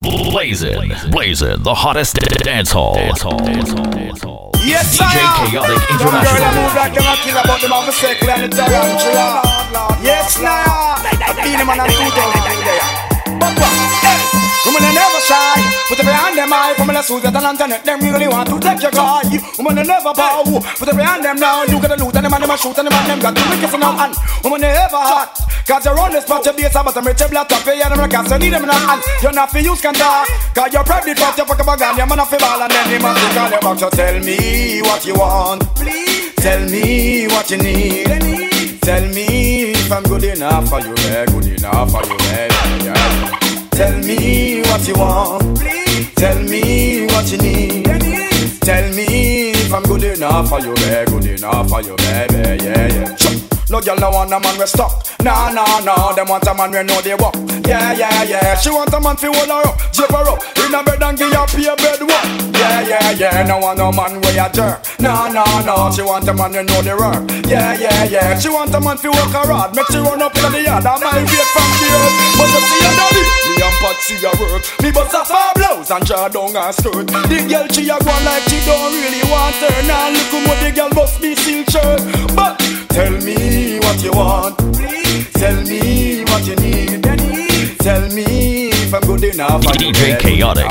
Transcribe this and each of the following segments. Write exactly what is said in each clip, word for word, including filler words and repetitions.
Blazing, blazing, the hottest dance hall. Dance hall. Dance hall. Dance hall. Yes, D J Chaotic International. Girl, I move like them a killer, but them have a circle and the tarantula. Yes, now. I beat them on a two thousand there. But what? Hey, women are never shy. Put every hand them high. Women are Susan and Antoinette. Them really want to take your guy. Women are never bow. Put every hand them now. You got a loot and them and them a shoot and them and them got to make it now. And women are ever hot. Cause you're on this spot, your base, but I'm rich, black, top, you them like you need them in a hand. You're not for use, can talk. Cause you're pregnant, but you fuck up a gun, you're man off the ball, and then they must call you back. So tell me what you want, please. Tell me what you need. Tell me if I'm good enough for you, yeah, good enough for you, yeah, yeah. Tell me what you want, please. Tell me what you need. Tell me if I'm good enough for you, yeah, good enough for you, baby, yeah, yeah. No girl no want a man we stuck. Nah, nah, nah. Them want a man we know they walk. Yeah, yeah, yeah. She want a man fi hold her up, zip her up in a bed and give her pay bed work. Yeah, yeah, yeah. No want no man we a jerk. Nah, nah, nah. She want a man we know they work. Yeah, yeah, yeah. She want a man fi work her hard. Make she run up in the yard and my weight from the earth. But you see her daddy, me and Patsy a work. Me bust a far blouse and draw down her skirt. The girl she a go like she don't really want her. Now look how the girl must be silk shirt. But tell me what you want, please. Tell me what you need. Tell me if I'm good enough for D J Chaotic.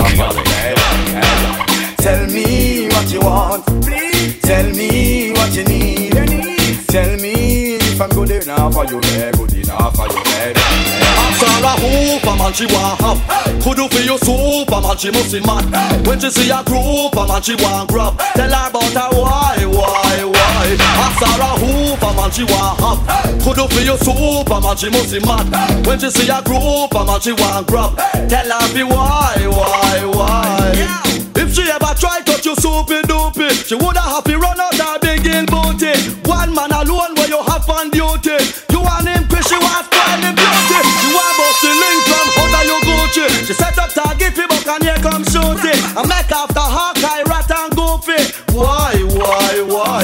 Tell me what you want, please. Tell me what you need. Tell me if I'm good enough for you, baby. Good enough for you, baby. Sarah Hooperman she want have. Could do for you Superman she must be mad. When she see a group a man she want grab. Tell her about her why, why, why. Sarah Hooperman she want have. Could do for you Superman she must be mad. When she see a group a man she want grab. Tell her be why, why, why. If she ever try touch you soupy doopy, she woulda have to run out her big in booty. One man alone where you have on duty. You want him cause she want find him beauty. You want bust the link from under your Gucci. She set up target for buck and here come shoot it. I make after Hawkeye, Rat and Goofy. Why, why, why?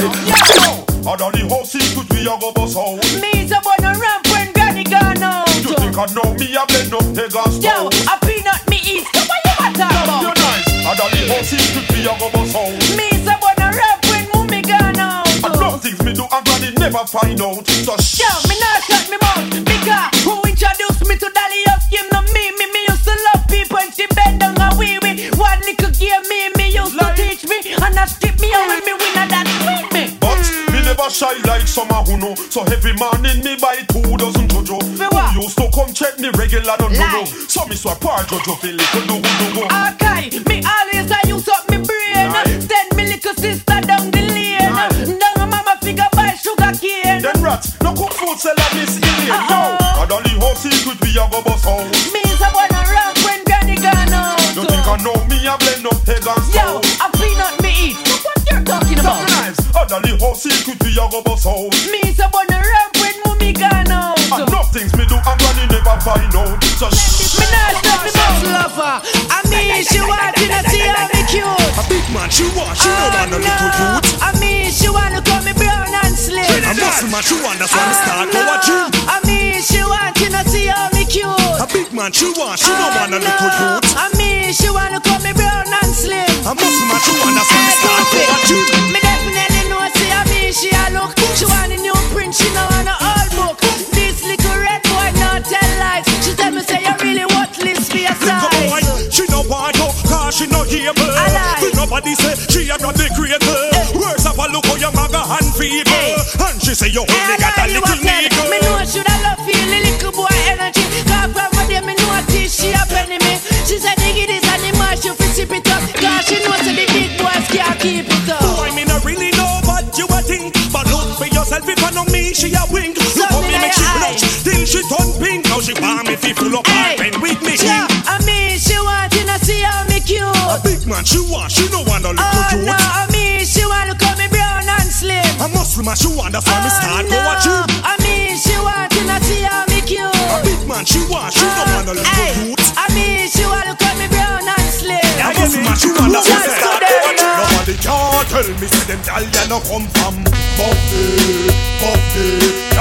I done the whole secret we a go bust out. Me the one ramp when granny gone out. You think I know me a blend up the gas Yo, a peanut me eat. So what you want to talk about? You're nice. I done the whole secret we a go bust out. Me the one ramp when mommy gone out. And no things me do and granny never find out. So shh. Yo, me not shut me mouth. Because who introduced me to Dolly of him no me. Me me used to love people and she bend down a wee wee. One little game me me used to teach me. And I skip me out with me win and that with me. But me never shy like some a who know. So every morning me buy two dozen Jojo. Who used to come check me regular don't know. So me swap our Jojo feel little do do do. Okay, me always I use up me brain. Send me little sister down the lane. Down mama figure buy sugar cane. Then rats, no cook food sell at this alien. Yo, I done the whole secret we a go bust out. Me is a wanna rock when granny gone out. You think I know me a blend up egg and Yo, stove. a peanut me eat. Look what you're talking about. Sometimes, I done the whole secret we a go bust out. Me is a wanna rock when mommy gone out. And no things me do and granny never find out. So shh. Me not stop me mouth lover. I mean she want to see how me cute. A big man she want, she don't want a little youth. I mean she want to call me brown and slim. A muscle man she want, that's why me start go a gym. I mean she want to see how me cute. A big man she want, she don't want a little youth. I mean she want to call me brown and slim. A muscle man she want, that's why me start go a gym. Me definitely know see I mean she a look. She want a new print, she know want a old book. This little red boy not tell lies. She tell me say you really worthless for your size. She no want to, cause she no able. We nobody say she a not the greater. Words of a look how your maga and feeble. And she say you only got a little nigga. Me know should I love feel the little boy energy. Cause from my day me notice she a penny me. She said diggy this and the mash you fi sip it up. Cause she knows that the big boys can't keep it up. Boy me no really know what you a think. But look for yourself if I know me she a wink. Look how me make she blush till she turn pink. Now she want me fi full up her pen with me. Yeah, I mean she want to see how me cute. A big man she want, she no want a little Oh youth. no, I mean she want to call me brown and slim. A muscle man she want, that's why me start go a gym. I mean she want to see how me cute. A big man she want, she no want a little youth. I mean she want to call me brown and slim. A muscle man she want, that's why me start go a gym. Nobody can tell me say them gal ya no come from Buffy, Buffy. Can't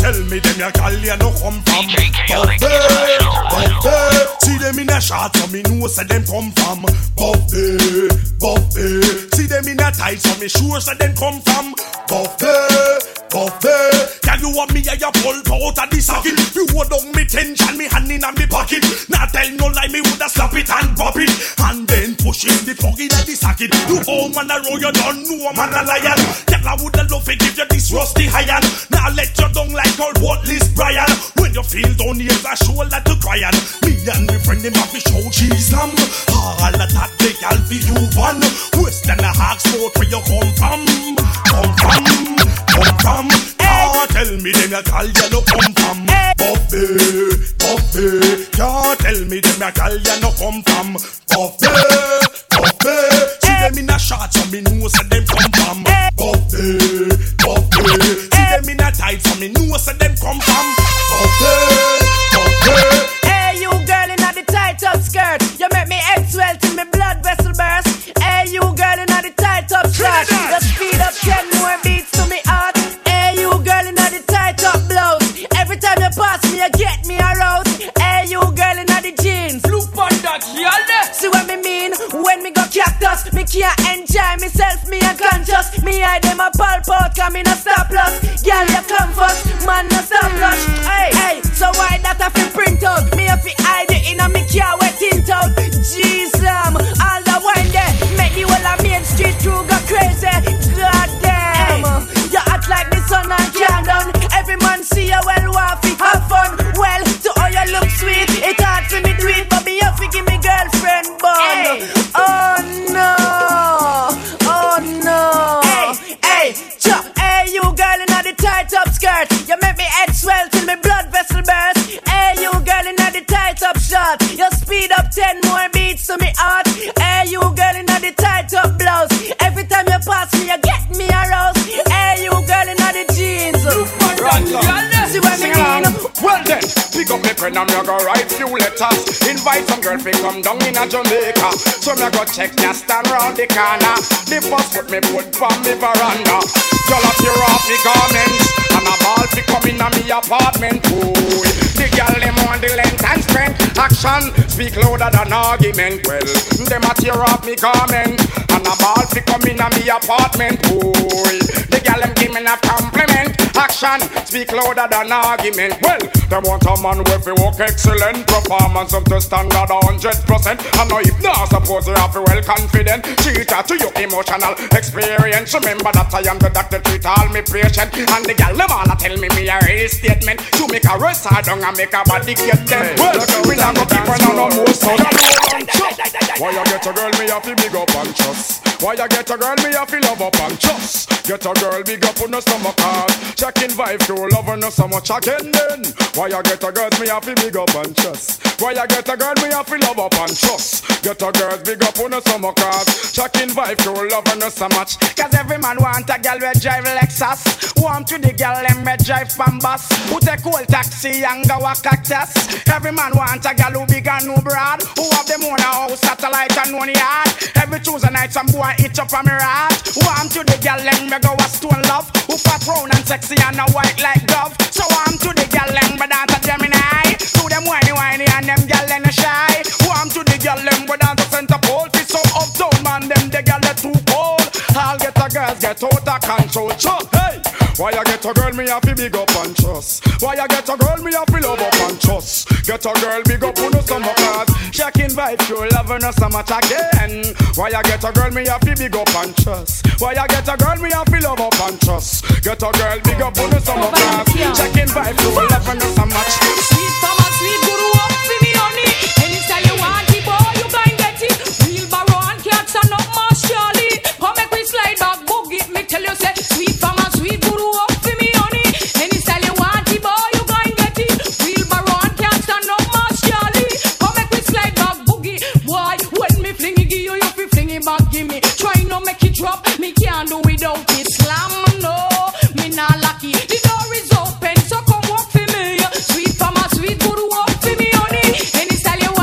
tell me them your gal you no come from Buffet, Buffet. See them in a shot so me know say them come from Buffet, Buffet. See them in a tight so me sure say them come from Buffet, Buffet. Can you want me a ya pull out of the socket? You hold on me tension, me hand in a me pocket. Now tell no lie, me woulda slap it and pop it, and then push in the plug in the socket. You old man a roll, you don't know man a lion. Girl I woulda love to give you this rusty iron. Now let you down like old Worthless Brian. When you feel down here, I shoulder to crying. Me and me friend them have to show cheese them. All of that they all be you one. Western a hawk sport where you come from, come from, come from. Oh, tell me them a gal you no come from Buffet, Buffet. Can't tell me them a gal you no come from Buffet, Buffet. See them in a shot so me know say them come from Buffet, Buffet. See them in a tight so me know say them come from Buffet, Buffet. Hey you girl in a the tight up skirt, you make me swell till me blood vessel burst. Hey you girl in a the tight up shirt, you speed up ten more beats to me heart. Hey you girl in a the tight up blouse, every time you pass me you get me aroused. Hey you girl in a the jeans, look on that y'all. See what me mean when me go cactus, me can't enjoy myself, me unconscious. Me eye them a pulp out, come in a stop loss. Girl you come first, man no stop rush. Hey, hey, so why that I feel print out? Me have to hide it in a me car wet tint out. Jeez, um, all the wine there, make the whole of Main Street crew go crazy. God damn, hey. You act like the sun and calm down. Every man see you well, waffy, have fun. Well, to all you look sweet, it hard for me do it, but me have to give me girlfriend bun. Hey. Oh no, oh no. Hey, hey, chop, hey you girl in a the tight up skirt, you make me head swell till me blood vessel burst. Hey you girl in a the tight up shot, you speed up ten more beats to me heart. Hey you girl in a the tight up blouse, every time you pass me you get me aroused. Hey you girl in a the jeans, see what me mean? Well then, pick up me pen and me go write few letters. Invite some girl fi come down in a Jamaica. So me go check ya stand round the corner. The first foot me put from me veranda. Y'all a tear off me garments, and a ball fi come in a me apartment. Ooh, the girl them want the length and strength. Action speak louder than argument. Well, them a tear off me garment, and a ball fi come in a me apartment. Ooh, the girl them give me a compliment. Action speak louder than argument. Well, them want a man with a work excellent, performance up to standard a hundred percent. And now if not suppose you have to well confident, cheater to your emotional experience. Remember that I am the doctor, treat all me patient. And the gal them all a tell me me a real statement. To make a rest hard down and make a body get them. Well, we not go keep on no more so. Why you get a girl me have to big up and trust? Why you get a girl me have to love up and trust? Get a girl big up on no stomach card. Checking vibe to love her no so much again then. Why you get a girl me have to big up and trust? Why you get a girl me have to love up and trust? Get a girl big up on no stomach card. Checking vibe to love her no so much. Cause every man want a girl we drive Lexus. Want to the girl them we drive Pambas. Who take old taxi and go a cactus. Every man want a girl who big and no broad. Who have them own a house, satellite and one yard. Every Tuesday night some boy eat up on me rat. Want to the girl them we go a stone love. Who fat round and sexy and a white like dove. So I'm to the girl them we dance a Gemini. To them whiny whiny and them girl them shy. Want to the girl them we dance a center pole. Fi some uptown man them the girl they too cold. All get a girls get out of control. So hey, why you get a girl me have to big up and trust? Why you get a girl me have to love up and trust? Get a girl big up on no summer cars. Checking vibe to love her no so much again. Why you get a girl me have to big up and trust? Why you get a girl me have to love up and trust? Get a girl big up on no summer cars. Checking vibe to love her no so much. Sweet mama, sweet guru up for me honey. Any style you want it, boy, you can get it. Wheelbarrow and cats and up my Charlie. Come make we slide back, boogie. Me tell you say, sweet mama, sweet guru up for me honey. Any style you want it, boy, you can get it. Wheelbarrow and cats and up my Charlie. Come make we slide back, boogie. Boy, when me fling it, give you, you fi fling it back, give me. Try no make it drop, me can't do without it. Slam, no, me not lucky. The door is open, so come walk for me. Sweet mama, sweet guru up for me honey. Any style you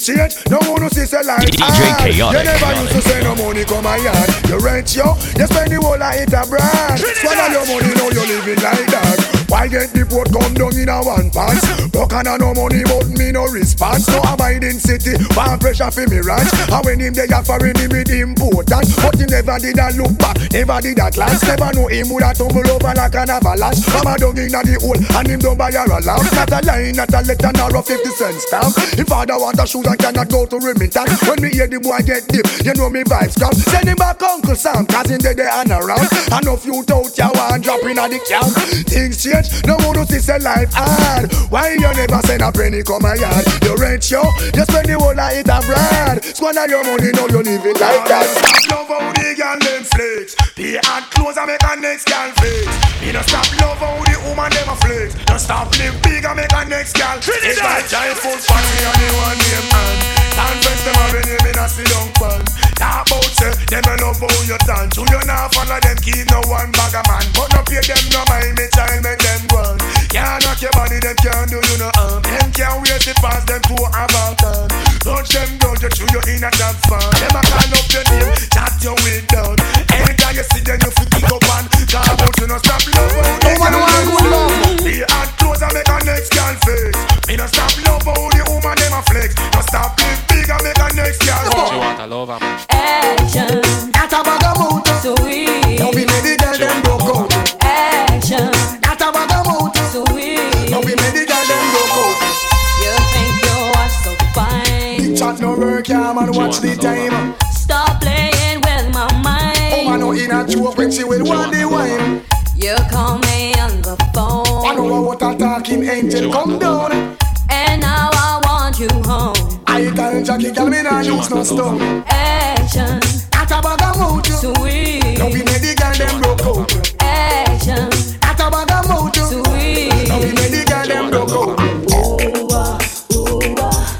change, no one who sees a life. D J Chaotic. You never used to say no money come my yard. You rent yo, you spend the whole of it abroad. Swallow your money, now you living like that. Why get the port come down in a one pants? Broke and no money, but me no response. No abiding city, one pressure for me ranch. And when him they are foreign, him with important. But he never did a look back, never did a glance. Never know him would have tumble over like an avalanche. Mama dug in the hole, and him don't buy her a lamp. Not a line, not a letter, nor a fifty cent stamp. If father want a shoes, I cannot go to remittance. When me hear the boy get deep, you know me vibes come. Send him back Uncle Sam, cause in the day and around. And no few out ya one drop in at the camp. Things change, no one to see say life hard. Why you never send a penny come my yard? You rent yo, you spend the whole of it abroad. Squander your money, now you live it like that. Love how the girl them flex. The hard clothes and make a next girl flex. Me no stop love how the woman never flex. Don't stop live big and make a next girl. It's my giant full party and the one name man. And friends them have a name in a sit down pan. Talk about say, them a love how you dance. You you not follow them, keep no one bag a man. But no pay them no mind, me child make them run. Can't knock your body, them can't do you no harm. Them can't wait to pass them to a Balkan. Touch them down, you chew you in a damn fan. Them a call up your name, chat your way down. Anytime you see them, you feel kick up and talk about you no stop love how the girl flex. The hard clothes and make a next girl face. Me no stop love how the woman them a flex. No stop live big and make a next girl. She want a lover. Action, That's a bag of mood. sweet. Don't be made the girl them broke out. Action, That's a bag of mood. sweet. Don't be made the girl them broke out. You think you are so fine. Big chat no work, yeah man, watch the time. Stop playing with my Oh man, mind. no in a joke when she will want the wine. You call me on the I know phone, what a talking angel come down. and now I want you home. I can't Jackie, girl, me not use no stone. Action, That's a bag of mood. sweet. Don't be made the girl them broke out. Action, That's a bag of mood. sweet. Don't be made the girl them broke out. Ooh, ah, ooh, ah,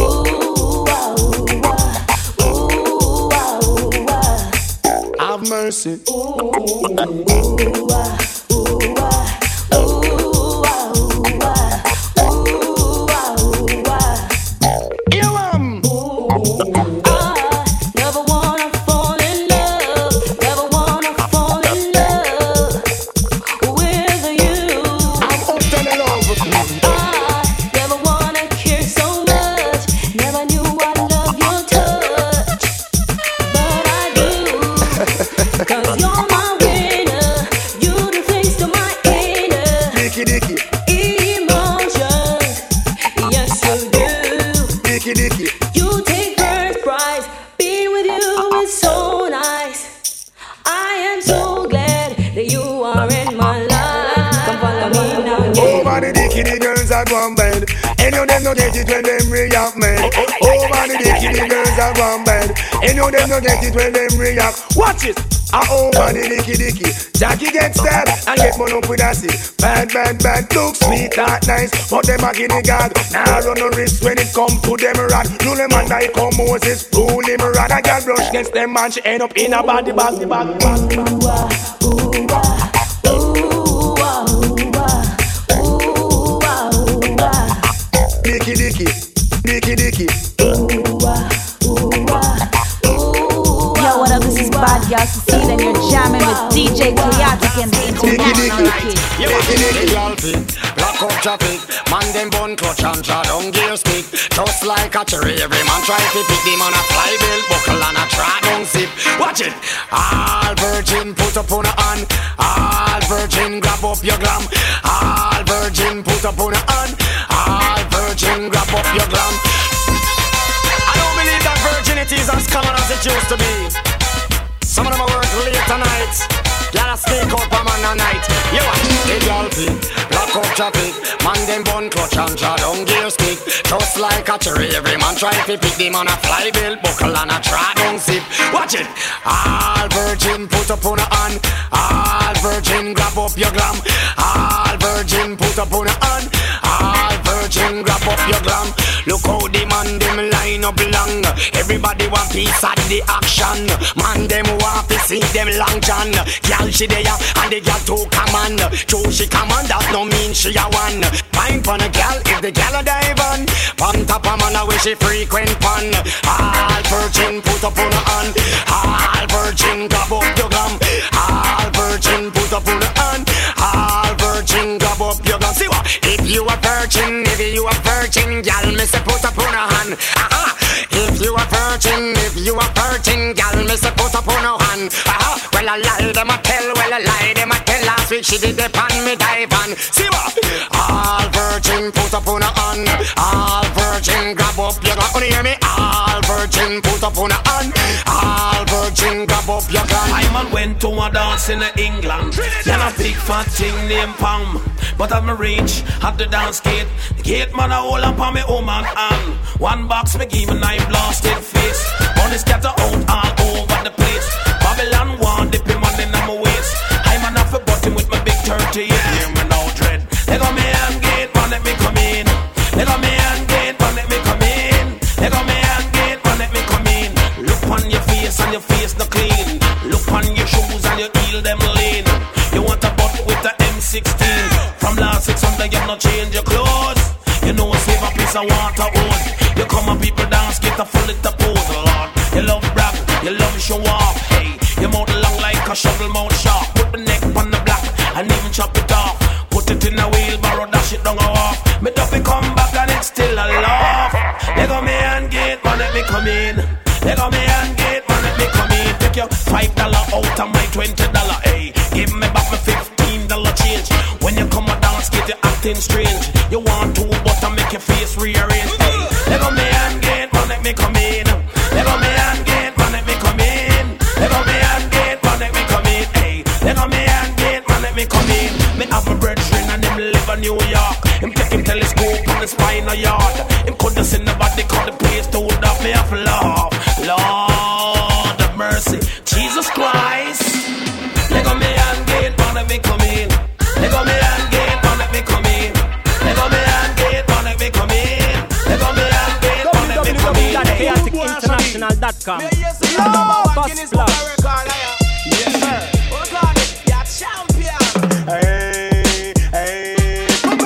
ooh, ah, ooh, ah, ooh, ah, ooh, ah. Have mercy. Ooh, ah, ooh, ah, ooh, ah, ooh, ah, ooh, ah, ooh, ah. You am. I never wanna fall in love, never wanna fall in love with you. I'm up to the love. I never wanna kiss so much, never knew I love your touch, but I do, 'cause you're my winner, you do things to my inner Dicky dicky, emotions, yes you do. dicky dicky. You take first prize, being with you is so nice. I am so glad that you are in my life. Come follow me now, yeah. Over the dicky, the girls are one bed. Any of them no get it when them react, man. Over the dicky, the girls are one bed. Any of them no get it when them react. Watch it. Ah, over the dicky dicky, Jackie gets stabbed and get one up with a seat. Bad, bad, bad, look sweet, that nice, but them a guinea god. Now run no risk when it come to them rat. Rule them and like how Moses rule him rat. A girl brush against them and she end up in a body bag, bag, bag. Ooh, ah, ooh, ah, ooh, ah, ooh, ah, ooh, ah, ooh, ah. Dicky dicky, dicky dicky. Ooh, ah, ooh, ah, ooh, Yo, what up? This is Bad Girl Cecile, and you're jamming with D J Chaotic and the International Kid. You want to make it girl fit, block up traffic. Man them bun clutch and try down gear stick. Just like a cherry, every man try to pick them on a fly bill buckle and a try down zip. Watch it, all virgin put up on a hand. All virgin grab up your glam. All virgin put up on a hand. All virgin grab up your glam. I don't believe that virginity is as common as it used to be. Some of them are work late tonight. Gotta sneak out a man a night. You watch the girl fit, block up traffic. Man them bun clutch and draw down gear stick. Just like a cherry, every man try to pick them on a fly bill buckle and a try down zip. Watch it, all virgin put up on a hand. All virgin grab up your glam. All virgin put up on a hand. All virgin grab up your glam. Look how the man them line up long. Everybody want piece of the action. Man them want to see them long john. Girl she there and the girl too come on. True she come on, that no mean she a one. Fine for a girl if the girl a dive on. Pon top a man a way she frequent pon. All virgin put up on her hand. All virgin grab up your gum. All virgin put up on her hand. All virgin grab up your gum. See what? If you a virgin, if you a virgin, girl me say put up on her hand. Aha. If you a virgin, if you a virgin, girl me say put up on her hand. Aha. Well I lie them a tell, well I lie them a tell. Last week she did the pan me dive on. See what? All virgin put up on her hand. All virgin grab up your gun. Wanna hear me? All virgin put up on her hand. All virgin grab up your gun. I man went to a dance in England. Then a big fat thing named Pam. But at my reach at the dance gate, the gate man a hold up on me woman hand. One box me give me nine blasted face. Money scatter out all over the place. Babylon one dipping money in my waist. I man off a button with my big thirty-eight. Hear me now dread. They got me hand gate, man let me come in. They got me hand gate, man let me come in. They got me hand gate, man let me come in. Look on your face and your face no clean. Look on your shoes and your heel them lean. You want a butt with the M sixteen. From last six hundred you no change your clothes. You know save a piece of water hose. You come and people dance get a full little pose, Lord. You love brag, you love show off. Hey, your mouth long like a shovel mouth sharp. Put the neck on the block and even chop it off. Put it in a wheelbarrow, dash it down off. Me duffy come back and it's still a laugh. They got me hand gate, man let me come in. They got me hand gate, man let me come in. Take your five dollar out of my twenty dollar. Hey, give me back my fifteen dollar change. When you come a dance, get you acting strange. You want to, but I make your face rearrange. Hey, they got me hand gate, man let me come in. They got me hand gate, man let me come in. They got me hand gate, man let me come in. Hey, they got me hand gate, man let me come in. Me have a brethren and him live in New York. Him take him telescope on the spine of yard. Him couldn't see nobody call the place to hold up. Me have love, Lord of mercy, Jesus Christ. They got me hand gate, man let me come in. They got me hand gate, man let me come in. They got me hand gate, man let me come in. They got me hand gate, man let me come in. chaotic international dot com. First splash. Yes sir. What's on it? You're champion. Hey, hey.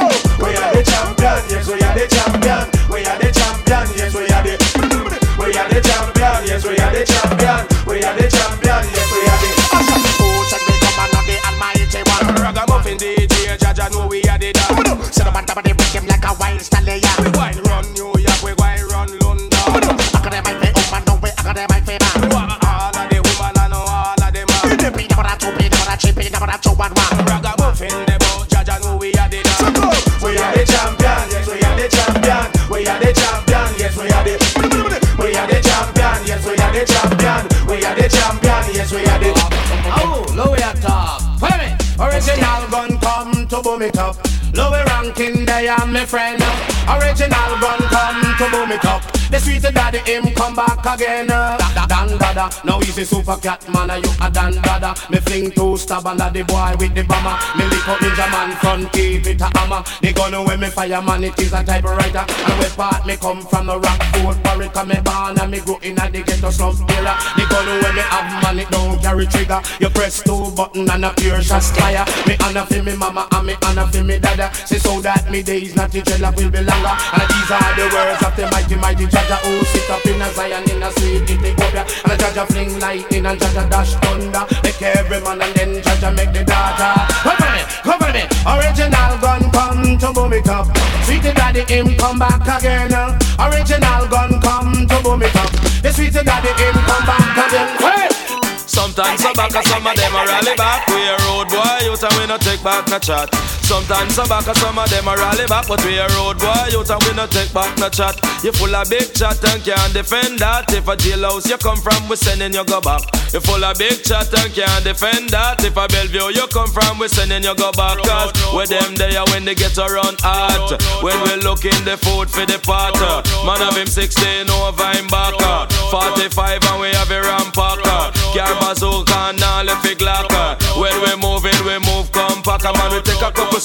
We are the champion. Yes, we are the champion. We are the champion. Yes, we are the. We are the champion. Yes, we are the champion. We are the champion. Yes, we are the. Oh, check me come on the almighty one. Ragamuffin D J, Jaja know we are the dog. Sit up on top of the rhythm like a wild stallion. We going run New York, we going run London. I got my face open, no way, I got my face man. All of the woman, I know all of them man. The beat about a two, beat about a three, beat about a two, one, one. Ragamuffin the boat, Jaja know we are the dog. We are the champion, yes, we are the champion. We are the champion, yes, we are the. We are the champion, yes, we are the champion. We are the champion, yes, we are the. Oh, low at top. Follow me. Original gun come to boom it up. Lower ranking, they are my friend. Original gun come to boom it up. The sweet daddy him come back again. Dan dada, now he's a super cat man. You a dan dada. Me fling two stab under the boy with the bomber. Me lick up ninja man front keep it a hammer. The gun when me fire man it is a typewriter. And we part me come from the rock food Warwick and me born and me grow in a the ghetto slum era. The gun when me have man it don't carry trigger. You press two button and a pure shot fire. Me honor for me mama and me honor for me dada. Say so that me days not the dreadlock will be longer. And these are the words of the mighty mighty Jaja who sit up in a Zion in a sweet Ethiopia. And a Jaja fling lightning and Jaja dash thunder. Make every man and then Jaja make the data. Cover me, cover me. Original gun come to boom it up. Sweetie daddy him come back again. Original gun come to boom it up. The sweetie daddy him come back again. Hey! Sometimes some back and some of them are rally back. We a road boy out and we no take back no chat. Sometimes some back and some of them are rally back, but we a road boy out and we no take back no chat. You full of big chat and can't defend that. If a jailhouse you come from, we sending you go back. You full of big chat and can't defend that. If a Bellevue you come from, we sending you go back. Cause with them there when they get around hot. When we looking the food for the pot. Man of him sixteen over him back. forty-five and we have a rampacker. Car bazooka and all the fig locker. When we moving, we move compact. Man, we take a couple store, couple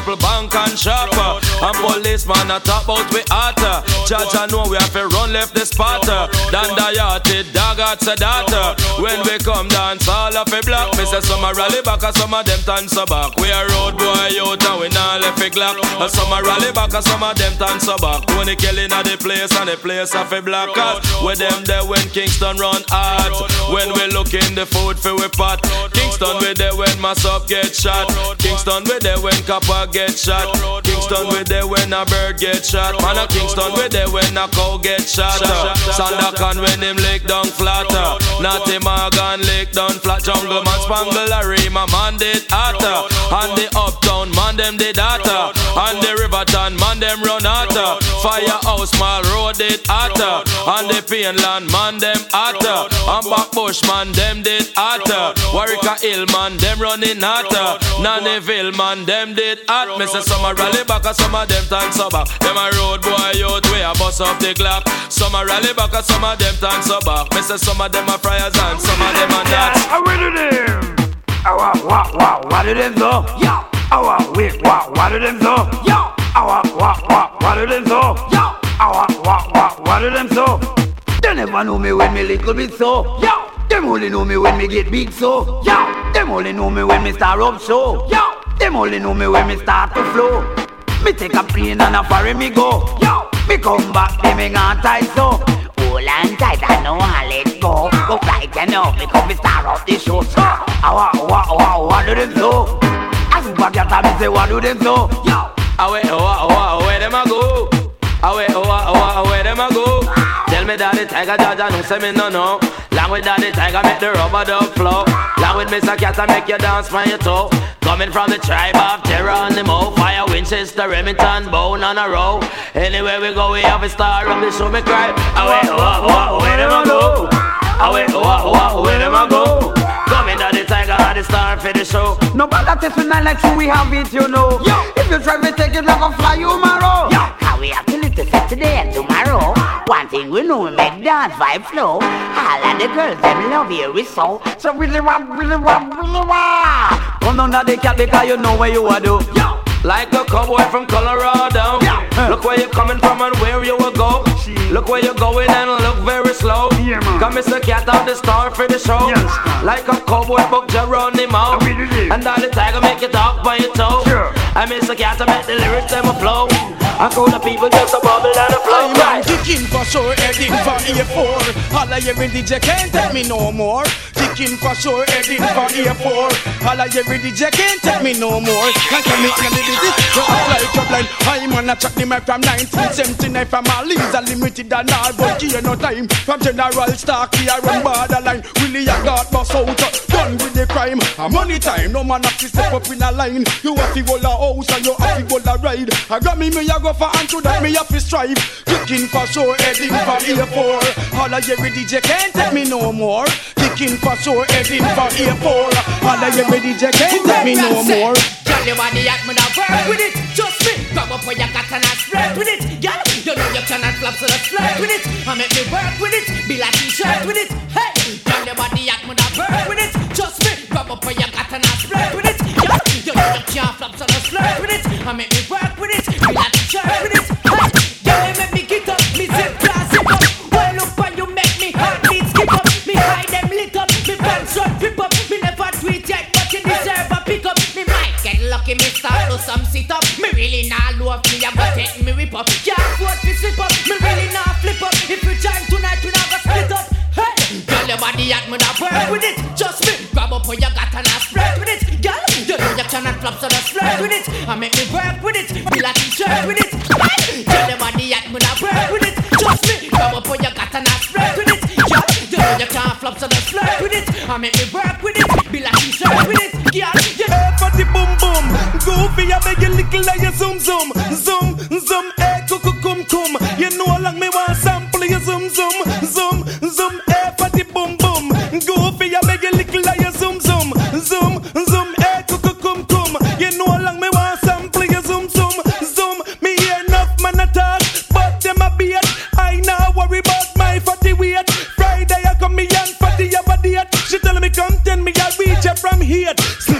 people bank and shop. And policeman a talk about we hotter. Judge I know we have to run left the spotter. Dan Dayati, dog at Sadata. When we come dance all of a block. Me say some a rally back and some of them turn so back. We a road boy out and we not left a glock. And some a rally back and some of them turn so back. When they killing at the place and the place of a black cat. With them there when Kingston run hard. When we look in the food for we pot. Kingston we there when mass up get shot. Kingston we there when copper get shot. Kingston we there when a bird get shot. Man a Kingston we there when a cow get shot. Sandakan when him lick down flatter. Natty Morgan lick down flat. Jungle man spangle a my man did hotter. And the uptown man them did hotter. And the Riverton man them run hotter. Firehouse Mall Road did hotter. And the Painland man them hotter. And Backbush man them did hotter. Warwick Hill man them running hotter. Nannyville man them did hot. Me say some a rally back and some of them turn so back. Them a road boy out way a bust up the Glock. Some a rally back and some of them turn so back. Me say some of them a friars and some of them a nuts. I win to them. Awa, wa, wa, what do them so? Yo. Awa, wait, wa, what do them so? Yo. Awa, wa, wa, what do them so? Yo. Awa, wa, wa, what do them so? They never know me when me little bit so. Yo. Them only know me when me get big so. Yo. Them only know me when me start up so. Yo. Them only know me when me start to flow. Me take a plane and a ferry me go. Yo. Me come back, they me gone tight so. Hold on tight, I know how let go. Go right and up, because we start off the show. Awa, awa, awa, what do them so? I super cat and me say, what do them so? Yo. Awa, awa, awa, where them a go? Awa, awa, awa, where them a go? Tell me that the tiger judge and no say me no no. Long with that the tiger make the rubber dub flow. Long with Mister Cat and make you dance from your toe. Coming from the tribe of terror on the mo. Fire Winchester, Remington, bone on a row. Anywhere we go we have a star of the show me cry. Awa, awa, awa, where them a go? Awa, awa, awa, where them a go? Coming down the tiger and the star for the show. No bother test me not like so we have it, you know. Yo. If you try to take it like a fly, you tomorrow. Yo. How we have to live to set today and tomorrow. One thing we know, we make dance vibe flow. All of the girls, them love you, we so. So really want, really want, really want. Come down to the cat because you know where you are do. Yo. Like a cowboy from Colorado. Yeah. Look where you're coming from and where you will go. Look where you're going and look very slow. Yeah, come Mister Cat out the star for the show. Yes, like a cowboy book Geronimo. And all the tiger make you talk by your toe. Sure. And Mister Cat make the lyrics them a flow. I call the people just a bubble and a flow. I'm kicking for sure, heading for A four. All of every D J can't take me no more. Kicking for sure, heading for A four. All of every D J can't take me no more. Can't tell me any of this. So I like your blind. I'm on a track the mic from nineteen seventy-nine. From all these are limited and all, but here no time. From General Stark here on borderline. Really I got bust out. Done with the crime. A money time. No man have to step up in a line. You have to go to house and you have to go to ride. I got me, me I go for and to that me have to strive. Kicking for sure, heading for A four. All of every D J can't take me no more. Kicking for sure, heading for A four. All of every D J can't take me no more. Girl, you want the act, me now work with it. Just me, grab up where you got and I spread with it. Girl, you know you cannot flop, so let's flirt with it. I make me work with it, be like t-shirt with it. Hey, girl, you want the act, me now work with it. Just me, grab up where you got and I spread with it. Girl, you know you can't flop, so let's flirt with it. I make me work with it, be like t-shirt with it. Hey, girl, you make me get up, me zip class it up. Well, look when you make me heartbeat skip up. Me hide them lit up, me pants run rip up. Me never tweet yet, but you deserve a pick up. Me might get lucky, me start do some sit up. Me really not love me, I got take me whip up. Can't afford to slip up, me really not flip up. If you join tonight, we never split up. Hey, girl, your body at me, not work with it. Just me, grab up what you got and I spread with it. Girl, you know you cannot flop, so let's flirt with it. I make me work with it, be like t-shirt with it. Hey, girl, your body at me, not work with it. Just me, grab up what you got and I spread with it. Girl, you know you can't flop, so let's flirt with it. I make me work with it, be like t-shirt with it. Girl, yeah. Hey, fatty boom boom, goofy, I beg you little like you zoom zoom, zoom zoom, hey, cuckoo cum cum. You know how long me want sample you zoom zoom, zoom zoom, hey, fatty boom boom, goofy, I beg you little like you zoom zoom, zoom zoom, hey, cuckoo cum cum. You know how long me want sample you zoom zoom, zoom. Me hear enough man attack, but them a beat. I now worry about my fatty weight. Friday I come me and fatty a body. She tell me come ten me I reach her from here. Slim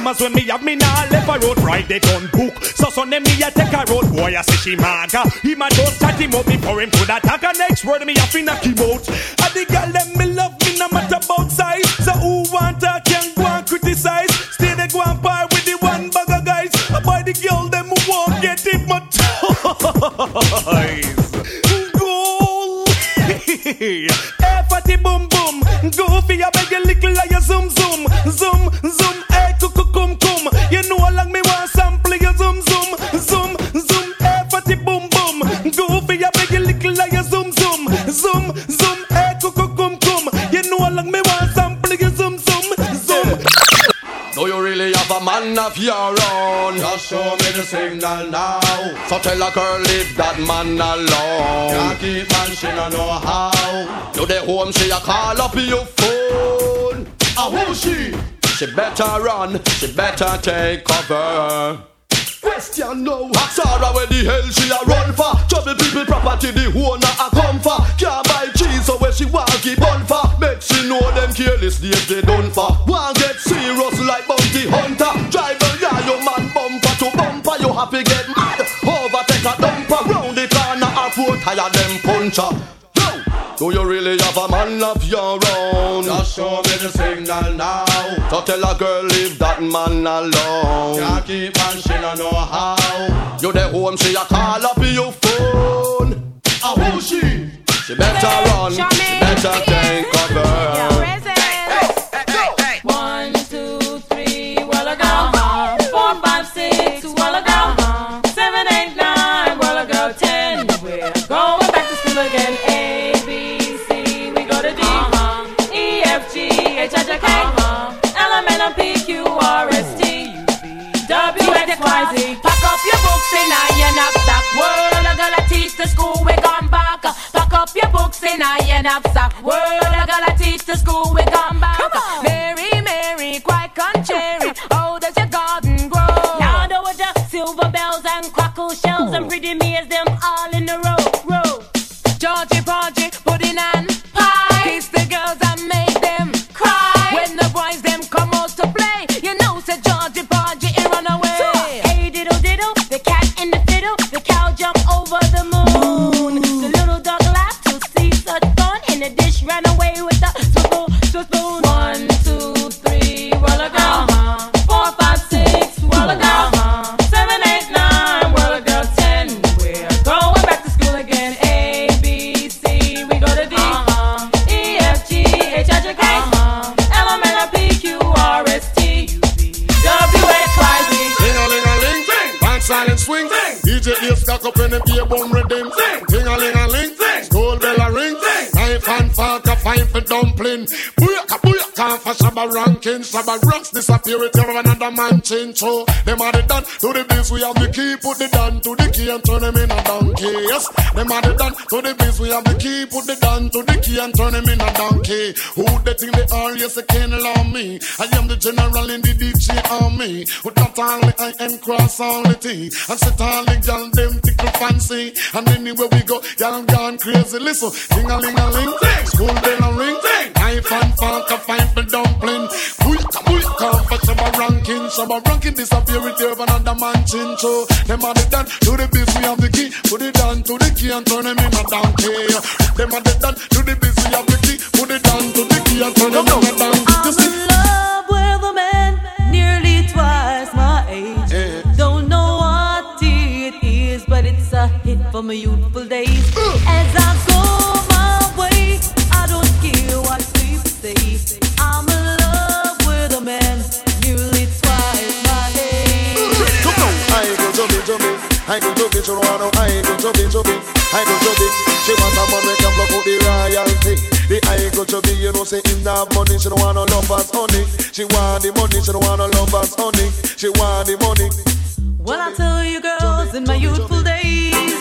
customers when me have me now left a road Friday done book. So Sunday me a take a road boy I say she maga. He ma just chat him up before him could attack a next word me have to knock him out. And the girl them me love me no matter about size. So who want to can go and criticize. Stay they go and par with the one bag of guys. By the girl them who won't get it my toys. Goal. Hey fatty boom boom. Go for your beg a little like a zoom zoom. Zoom zoom. Hey cuckoo cum cum. You know how long me want sample your zoom zoom. Zoom zoom. Hey fatty boom boom. Go for your beg a little like a zoom zoom. Zoom zoom. Hey cuckoo cum cum. You know how long me want sample your zoom zoom. Zoom. Do you really have a man of your own? Just show me the signal now. So tell a girl leave that man alone. Can't keep man, she no know how. You the home, she a call up your phone. Ah, who she? She better run, she better take cover. Question no. Ask her where the hell she a run for. Trouble people property the owner a come for. Can't buy cheese so where she want keep on for. Make she know them careless days they done for. Want get serious like bounty hunter. Driver yeah your man bumper to bumper. You happy get mad. Overtake a dumper. Round the corner a foot higher them puncher. Do you really have a man of your own? Just show me the signal now. So tell a girl leave that man alone. Can't keep man, she no know how. You the home, she a call up your phone. Ah, who she? She better run, she better take cover. One, two, three, while ago. Four, five, six, while ago. Seven, eight, nine, while ago. Ten, we're going back to school again. Eight. H I J K L M N O P Q R S T U V W X Y Z. Pack up your books in a your knapsack. Word I gotta teach the school we gone back. Pack up your books in a your knapsack. Word I gotta teach the school we gone back. Mary, Mary, quite contrary. Oh, does your garden grow? Now know with the silver bells and crackle shells and pretty maids them all in a row, row. Georgie, Porgy, pudding and pie. Kiss the girls and make them cry. When the boys them come out to play, you know say Georgie Porgy and run away. Hey diddle diddle, the cat and the fiddle, the cow jump over the moon. The little dog laughed to see such fun, and the dish ran away with the spoon. spoon. One, two, three, while ago. Uh-huh. Four, five, six, while ago. Uh-huh. Seven, eight, nine, while ago. Ten, we're going back to school again. A, B, C, we go to D. Uh-huh. E, F, G, H, I, J, K. Uh-huh. L, M, N, O, P, Q, R, S, T, U, V, W, X, Y, Z. Ting-a-ling-a-ling, band silent swing. D J Dave stuck up in the beer bum rhythm. Ting-a-ling-a-ling, school bell a ring. Knife and fork a five for dumpling. Booyaka, booyaka, for Shabba ranking. Shabba rocks disappear with your another man change. So them are the done to the biz. We have the key, put the down to the key and turn them in a donkey. Yes, them are the done to the biz. We have the key, put the down to the key and turn them in a donkey. Who they think they are? Yes, they can't allow me. I am the general in the D J army. With not only I am cross all the T. And sit all the girl them tickle fancy. And anywhere we go, y'all gone crazy. Listen, ting-a-ling-a-ling, school bell a ring. Knife and fork a five for dumpling. Booyaka, booyaka, for Shabba ranking. Shabba ranking disappear with your another man chin. So them are the done to the biz. We have the key, put it down to the key and turn them in a donkey. Them are the done to the biz. We have the key, put it down to the key and turn them in a donkey. I'm in love with a man nearly twice my age. Yeah. Don't know what it is, but it's a hit for my youthful days. Uh. As I go my way, I don't care what people say. I'm in love with a man nearly twice my age. Come on, I go to me, to me. I go to be Toronto, I go to be, to be. I go to be. She want a man we can block out the royalty. The I go to be, you know, say in that money, she don't want no love us honey. She want the money, she don't want no love us honey. She want the money. Well, I tell you girls, in my youthful days,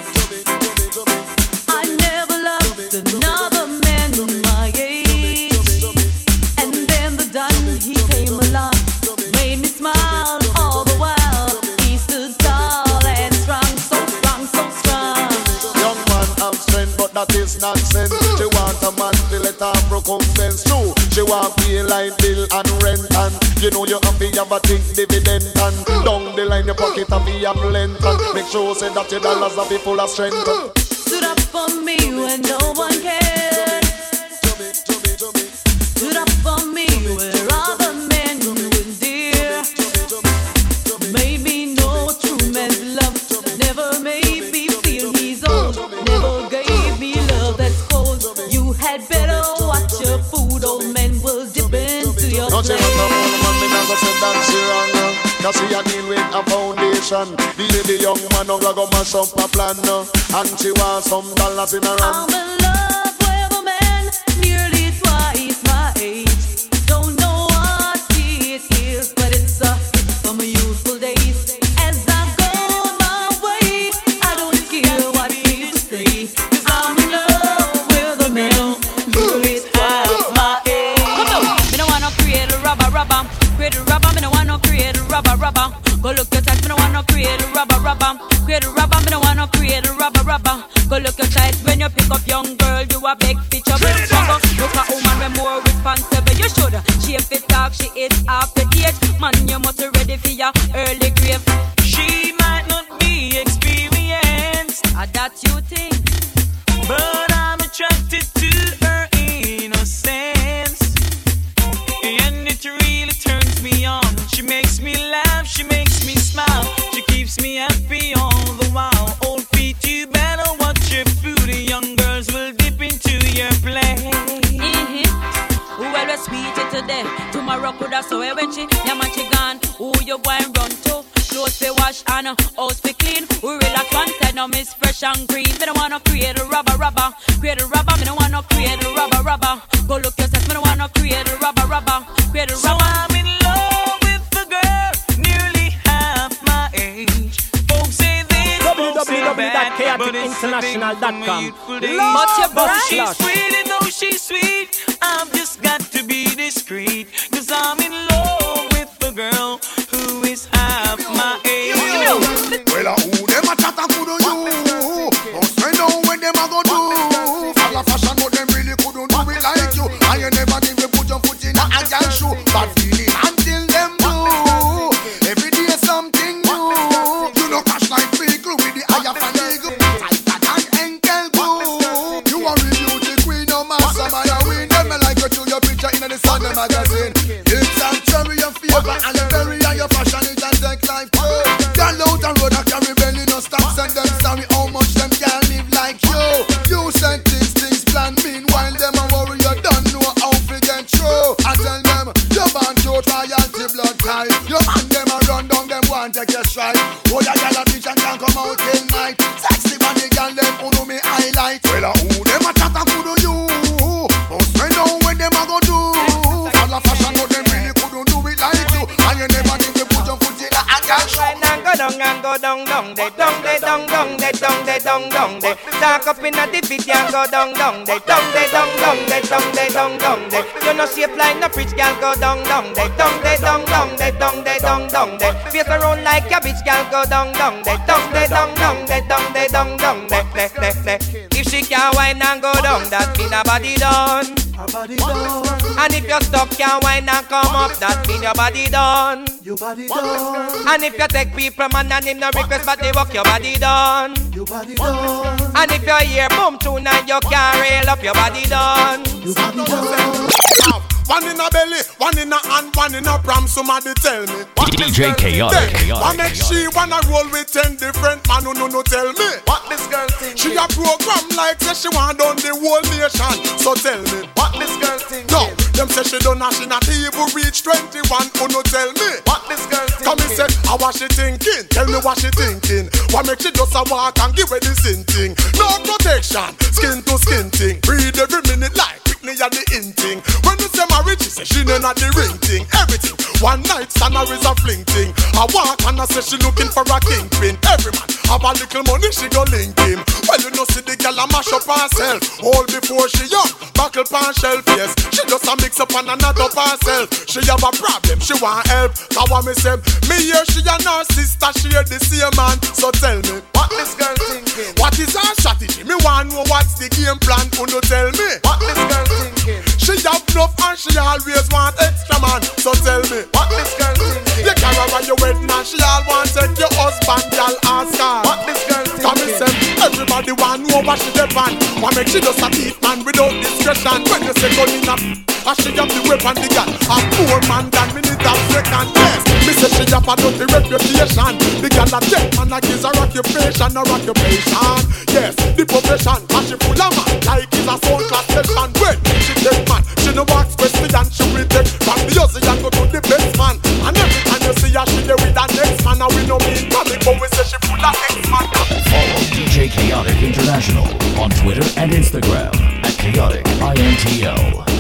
I never loved another man my age. And then the done, he came along, made me smile all the while. He stood tall and strong, so strong, so strong. Young man have strength, but that is nonsense. She want a man to let her recompense. True, she she want pay like bill and rent and you know you have to have a think dividend and down the line your pocket have to have length and make sure say that your dollars are be full of strength. Stood up for me when no one cared. Stood up for me where other men wouldn't dare. Made me know true man's love. Never made me feel his own. Never gave me love that's cold. You had better watch your food. Old men will dip into your no, plate. Cause she a deal with a foundation. The lady young man no go mash up a plan no. And she want some dollars in her hand. I'm in love with a man nearly twice my age. Don't know what it is, but it's a hit from my youthful days. As I go my way, I don't care what people say. Cause I'm in love with a man nearly twice my age. Come on, me no wanna create a rubber rubber. Create a rubber, me no wanna create a rubber rubber. Go look your tight, me no wanna create a rubber rubber. Create a rubber, me no wanna create a rubber rubber. Go look your tight when you pick up young girl, you a big picture big struggle. Look a woman with more responsible, you should. She if it talk, she is after age. Man, you must be ready for your early grave. She might not be experienced, ah, that you think, but I'm attracted to her innocence, and it really turns me on. She makes me laugh, she makes me smile, she keeps me happy all the while. Old feet, you better watch your food. Young girls will dip into your play. Mm-hmm. Well, we sweet it today. Tomorrow could have so when she, yeah man she gone. Who you go and run to? Clothes be wash and house be clean. We relax one side, now miss fresh and green. Me don't wanna create a rubber rubber. Create a rubber, me don't wanna create a rubber rubber. Go look yourself, me don't wanna create a rubber rubber. Create a rubber. So I'm in love with a girl nearly half my age. Folks say they w w w dot chaotic international dot com. But your but she's sweet, and though she's sweet, I've just got to be discreet. Cause I'm in love with a girl who is half my age. Well, who them a chat and could you? Must I know when them a go do? All a fashion, but them really couldn't do it like you. And you never give me put your foot in a gang shoe. But feeling until them do. Every day something new. You know cash like vehicle with the eye of an eagle. Tighter than ankle glue. You are a beauty queen, no master my win. Them like you to your picture in the Sunday magazine. It's a cherry and fever and the berry and your fashion it and take life. Girl out the road, I carry belly, no stop. Send them sorry how much them can't live like you. You said things, things plan. Meanwhile, them a worry, you don't know how to get through. I tell them, you're born to royalty blood type. Your man, them a run down, them want take your stride. Oh, ya gal a bitch and can't come out till night. Sexy body gal, them who know me highlight. Well, who them a chat and who do you? Must I know when them a go do? All a fashion, but them really couldn't do it like you. And you never need to put your foot in a gal. Go down and go down, down, they down, they down, down, they down, they down, down, they talk up in a the beat and go down, down, they down, they down, down, they down, they down, down, they you know shape like no preach girl go down, down, they down, they down, down, they down, they down, down, they face around like a bitch girl go down, down, they down, they down, down, they down, they down, down, they they they they if she can't whine and go down, that mean her body done. And if you stuck can't whine and come up, that mean your body done. Your body done. And if you take people man and him no request but they walk your body done. Your body done. And if you hear boom tune and you can't rail up your body done. Your body done. One in a belly, one in a hand, one in a pram. Somebody tell me what D J Chaotic. What make she wanna roll with ten different man? No, no, no, tell me what this girl think. She a program like say she want done the whole nation. So tell me what this girl think. No, them say she done and she not even reach twenty-one. Oh no, tell me what this girl think. Come and say how was she thinking? Tell me what she thinking. What make she just a walk and give her the sin thing? No protection, skin to skin thing. Breathe every minute like Whitney at the in thing. When you say marriage, she say she know not the ring thing. Everything, one night stand her is a fling thing. I walk and I say she looking for a kingpin. Every man have a little money, she go link him. Well, you know see the girl a mash up herself. All before she young, buckle pan shelf, yes. She just a mix up and another herself. She have a problem, she want help. Now what me say, me here she and her sister share the same man. So tell me, what this girl thinking? What is her strategy? Me want know what's the game plan. Who no tell me? What this girl thinking? She have enough and she always want extra man. So tell me, what this girl thinking? You carry around your wedding and she all want take your husband, girl, ask her. What this girl thinking? Come and say, everybody want know what she depend. Why make she just a thief man without discretion? When you say gun in a and she have the weapon, the gun. A poor man than minute of second. Yes, me say she have a dirty reputation. The girl a dead man a gives her occupation, her occupation. Yes, the profession, and she full of man like it's a soul class session. When she take man, she no box question, she will take from the Aussie and go to the best man. And every time you see her, she there with the next man. And we no mean comic, but we say she full of ex-man. Follow D J Chaotic International on Twitter and Instagram at Chaotic I N T L.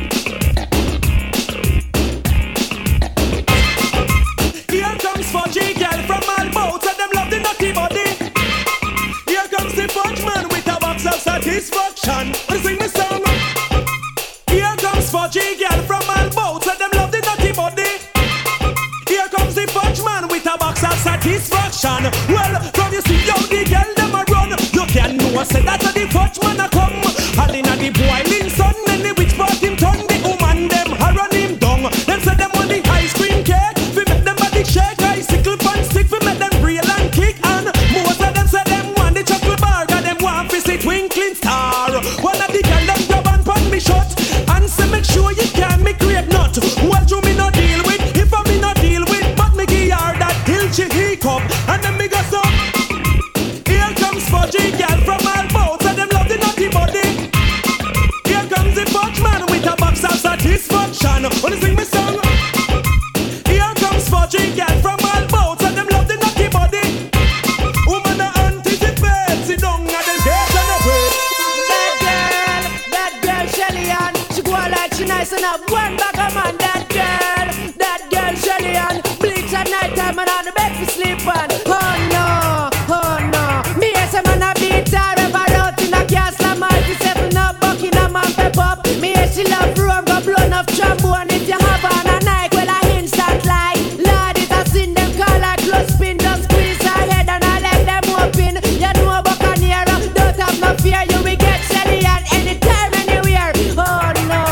Here comes Fudgy girl from Malboat, and them love the naughty body. Here comes the fudge man with a box of satisfaction. Wanna sing me song? Here comes Fudgy girl from Malboat, and them love the naughty body. Here comes the fudge man with a box of satisfaction. Well, from you see how the girl them a run, you can know say that the fudge man a come. All inna the boiling sun, and the which part him turn the woman them a run him down. Them say them on the ice cream cake, fi make them body shake. Icicle pan stick fi make them braille and kick. And most of them say them want the chocolate bar, and them want fi see twinkling star. One of the girl them grab and pan me shut, and say make sure you can me create nut. What you me no deal with, if I me no deal with, but me give her that till she hiccup, and then me go so. Here comes Fudgy girl from Malboat, and them love the naughty body. Here comes the fudge man with a box of satisfaction. Wanna sing me song? Here comes Fudgy girl from Malboat, and them love the naughty body. Woman a anticipate, sit down and them get on the way. That girl, that girl Shelly Ann, she go like she nice enough. One back a man, that girl, that girl Shelly Ann, bleach at night time and on the bed for sleep on. Oh no, oh no, me as a man a beat her ever out in a castle, mighty seven up, Buckingham and pep up. Me as she love rum, go blow enough trombone. If you have on a night, well I instant like Lord, it a sin them call like close spin, just squeeze her head and I let them open. You know Buccaneer, don't have no fear, you will get Shelly Ann anytime, anywhere. Oh no,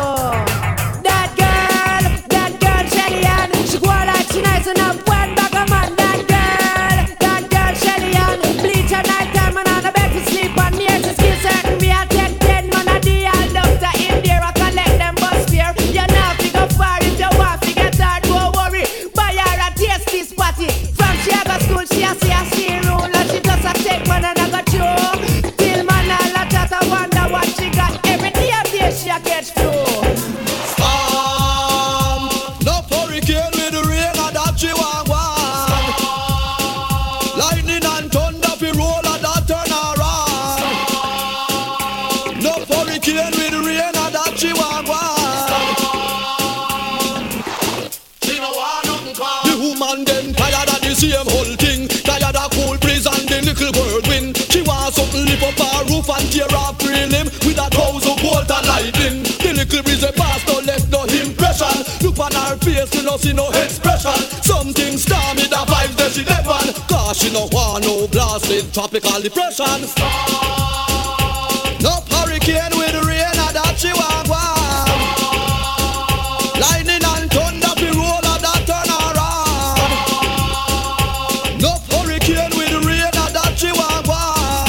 that girl, that girl Shelly Ann, she go like she nice enough. One bag of man, that girl, that girl Shelly Ann, bleach at night time and on the bed to sleep on me. She skill certain me a take ten man a day. I'll doctor in there, I collect them bus fare. You know fi go far if you want fi get hard, don't worry. Buy her a tasty spotty. From she a go school, she a see a see rule, and she just a take man and a go through. Till man all a chat a wonder what she got. Every day of day she a catch through. Um, no hurricane with the rain and that she want one. Lightning and thunder fi roll and that turn around. No hurricane with the rain and that she want one. She no want nothing calm. The woman them tired of the same whole thing. Tired of cool breeze and the little whirlwind. She want something lift up her roof and tear off prelim with a thousand volt and lightning. The little breeze a pass no left no impression. Look on her face you no see no expression. Something stormy the vibes that she left on. Cause she no want no blasted tropical depression. No hurricane with the rain and that she want one. Lightning and thunder fi roll and that turn around. No hurricane with the rain and that she want one.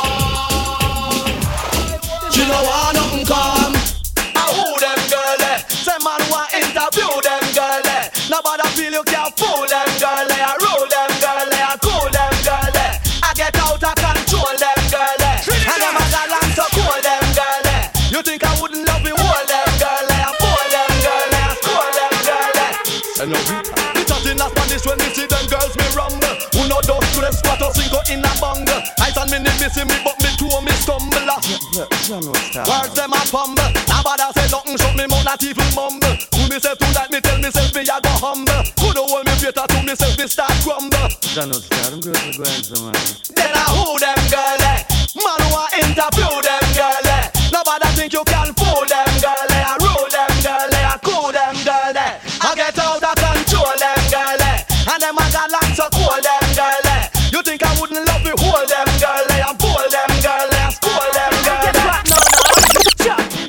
She no want nothing calm. I who them girl eh? Say man want interview them girl eh? Nobody feel you can fool them girl eh? I roll them girl eh? I cool them girl eh? I get out of control them girl eh? And them a gallant so cool them girl eh? You think I wouldn't love you hold them girl eh? I fool them girl eh? I score them girl eh? I love you. We chat in a Spanish when we see them girls me rumble. Who no dust to the squat or sing go in a bungle. I stand me need me see me but me two me stumble. Words them a fumble. Nobody say nothing shut me mouth not even mumble. Who me say tonight me tell myself me a go humble. Who don't hold me better to myself me start crumble. Don't start them girls are going somewhere. Then I who them girl eh? Man who a interview them girl eh? Nobody think you can fool them girl eh? I roll them girl eh? I cool them girl eh? I get out of control them girl eh? And them a gallant so cool them girl eh? You think I wouldn't love you hold them girl eh? I pull them girl eh? I school them girl eh? Trisha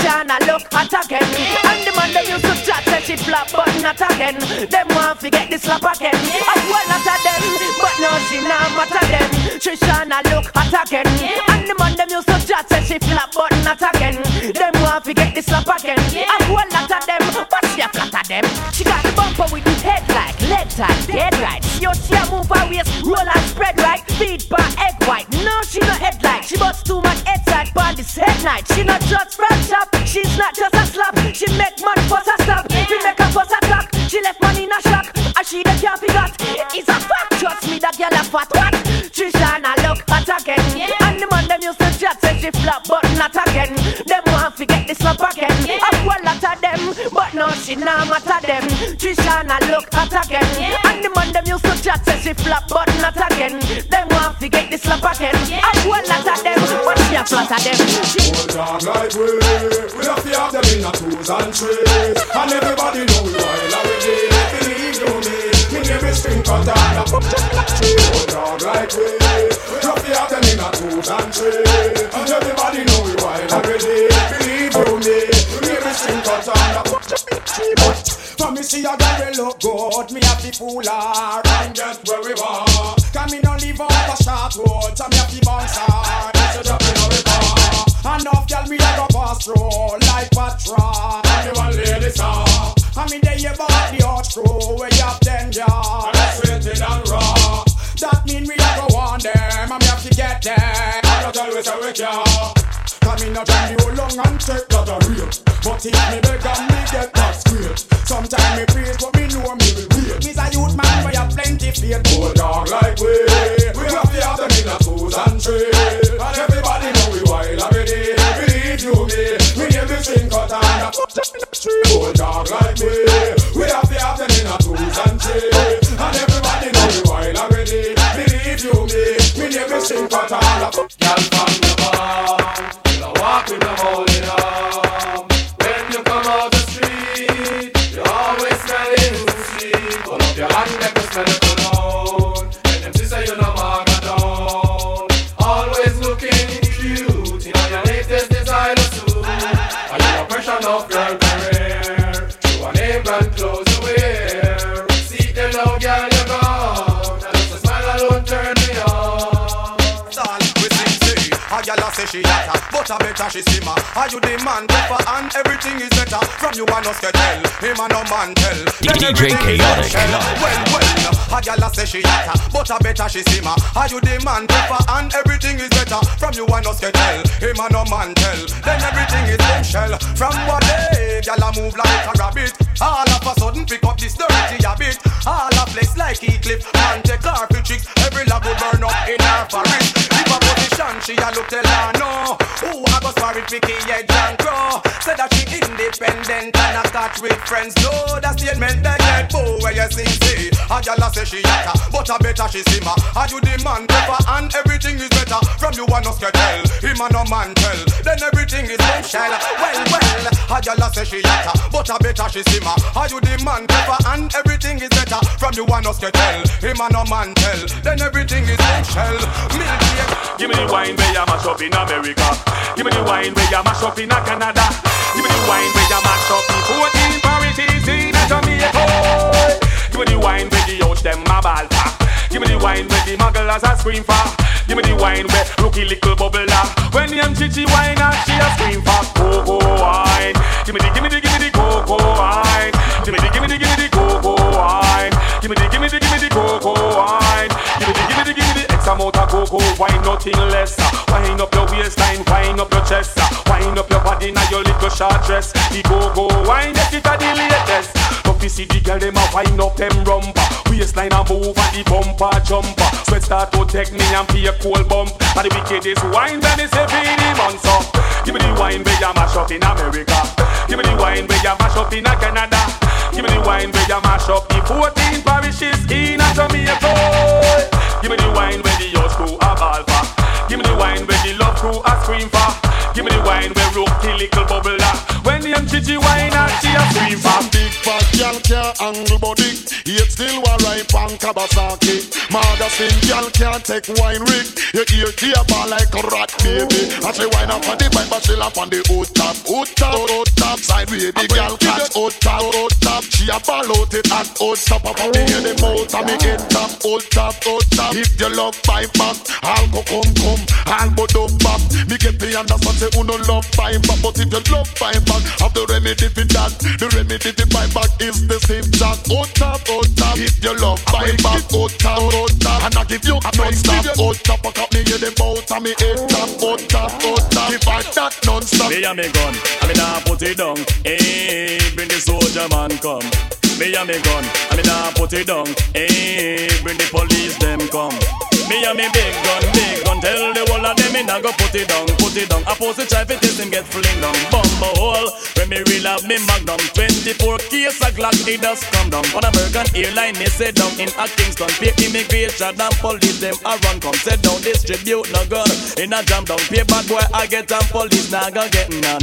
Trishana look hot again. And the man them used to chat say she flap but not again. Them want to get the slap again. A whole lot of them, but no she not matter them. Trishana look hot again. And the man them used to chat say she flap but not again. Them want to get the slap again. A whole lot of them, but she a flatter them. She got the bumper with the head like leg tight, dead right. She out she a move her waist, roll and spread right. Feet by egg white, no she no head like. She busts too much head side by this head night. She not just front shop, she's not just a slap. She make money for a stop, she make her for a talk. She left money in a shock, and she the can't got. It's a fact, trust me that girl a fat what? Trishana look hot again. And the man them used to chat say she flap but not again. Them want to get the slap again. A whole lot of them, but no she not matter them. Trishana look hot again. And the man them used to chat say she flap but not again. Them want to get the slap again. A whole lot of them, but she a flatter them. Old dog like we, we have to have them in a twos and threes. And everybody know we while already. Believe you me, me name is String Cutter. Old dog like we, we have to have them in a twos and threes. And everybody know we while already. Believe you me, me name is String Cutter. For me see a girl we look good, me have to fool her and get where we want. Can me no live on the short road, so me have to bounce hard. So drop in a river. Enough girl me a go pass through like Patra. And the one lady song. And me dey about the hot crew where you have danger. And that's rated and raw. That mean we a go on them, and me have to get them. I not always a wake ya. Cause me not try the whole long and take that a real. But if me beg and me get that straight. Sometimes me praise but me know me will wait. Me's a youth man where you have plenty faith. Old dog like we, we have to have them in a twos and threes. And everybody know we wild already. Believe you me, me name is String Cutter. Old dog like we, we have to have them in a twos and threes. And everybody know we wild already. Believe you me, me name is String Cutter. Girl from the bar, you walk with the holding arm. When you come out the street, you always smelling sweet. Pull up your hand, make you smell the cologne. And them say you no maga down. Always looking cute in your latest designer suit. Are you a pressure of girl career? You a name brand clothes you wear. See them now, girl, you gone. And just a smile alone turn me on. A gyal a say she hotter, but a better she simmer. Are you the man tougher and everything is better? From you and us get tell, him a no man tell. D J Chaotic. Well, well, a gyal a say she hotter, but a better she simmer. Are you the man tougher and everything is better? From you and us get tell, him a no man tell. Then everything is bombshell. From one day, gyal a move like a rabbit. All of a sudden pick up this dirty habit. All a flex like Heathcliff and take her for tricks. Every love will burn up in her forest. If a position she a look tell her no. Who I go sorry picky edge and crow. Say that she independent and a catch with friends. No, that statement that get boo where you sing say. A gyal a say she hotter, but a better she simmer. Are you the man tougher and everything is better? From you and us get tell, him a no man tell. Then everything is bombshell. Well, well, a gyal a say she hotter, but a better she simmer. Are you the man tougher and everything is better? From you and us get tell, him a no man tell. Then everything is bombshell. Milky. Give me the wine where you mash up in America. Give me the wine where you mash up in Canada. Give me the wine where you mash up in fourteen parities in Jamaica. Give me the wine where the out them a ball for. Give me the wine where the mugglers a scream for. Give me the wine where rookie little bubbler. When the M G G wine and she a scream for cocoa wine. Give me the, give me the, give me the cocoa wine. Give me the, give me the, give me the cocoa wine. Give me the, give me the, give me the cocoa wine. Give me the, give me the, give me the X amount of cocoa wine, nothing less. Wine up your waistline, wine up your chest. Wine up your body now your little short dress. The cocoa wine, get it a the latest. But you see the girl them a wine up them rumper. Waistline a move and the bumper jumper. Sweat start to take me and be a cold bump. And the wickedest wine when it's a feeding monster. Give me the wine where you mash up in America. Give me the wine where you mash up in Canada. Give me the wine where you mash up the fourteen parishes in Jamaica. Give me the wine where the yours crew a ball for. Give me the wine where the love crew a scream for. Give me the wine where rookie little bubbler. When the M G G wine and she a scream for. Big fat girl can't angle body. Yet still wa ripe and Kawasaki. Magazine girl can't take wine rig. You ear tear ball like a rat, baby. And she wine up on the bike, but she lap on the hood top, hood top, hood top. Side baby girl catch hood top, hood top. She a ball out it at hood top. Up on the head, the mouth, and me head top, hood top, hood top. If you love pipe back, I'll go come come, I'll go dump back. Me get the understand say who no love pipe back, but if you love pipe back, have the remedy for that. The remedy to pipe back is the same jack. Hood top, hood top. If you love pipe back, hood top, hood top. And I give you non-stop, hood top. I got me in the mouth and me head top, hood top, hood top. If I that non-stop. Me and me gun, I me nah put it down. Hey, bring the soldier man come. Me and me gun, I me nah put it down. Hey, bring the police them come. Me and me big gun, big gun. Tell the whole of them me nah go put it down, put it down. I post the try fi test him get fling down. Bumbo hole, when me real have me magnum. Twenty-four case a Glock, it does come down. On American airline, me sit down in a Kingston. Pay immigration and police them a run come. Sit down, distribute no gun in a jam down. Pay bad boy I get and police nah go get none.